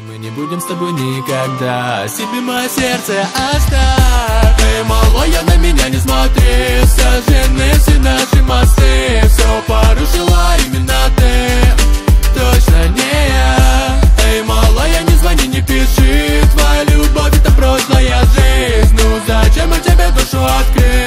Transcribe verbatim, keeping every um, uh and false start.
Мы не будем с тобой никогда, себе мое сердце оставь. Эй, малая, на меня не смотри, сожжены все наши мосты. Все порушила именно ты, точно не я. Эй, малая, не звони, не пиши, твоя любовь это прошлая жизнь. Ну зачем я тебе душу открыть?